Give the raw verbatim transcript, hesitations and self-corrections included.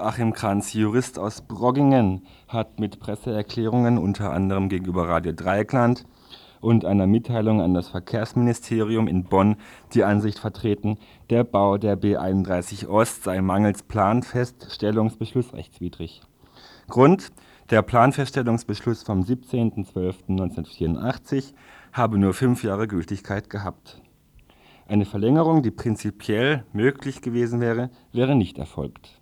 Joachim Kranz, Jurist aus Broggingen, hat mit Presseerklärungen unter anderem gegenüber Radio Dreieckland und einer Mitteilung an das Verkehrsministerium in Bonn die Ansicht vertreten, der Bau der B einunddreißig Ost sei mangels Planfeststellungsbeschluss rechtswidrig. Grund: Der Planfeststellungsbeschluss vom siebzehnten zwölften neunzehnhundertvierundachtzig habe nur fünf Jahre Gültigkeit gehabt. Eine Verlängerung, die prinzipiell möglich gewesen wäre, wäre nicht erfolgt.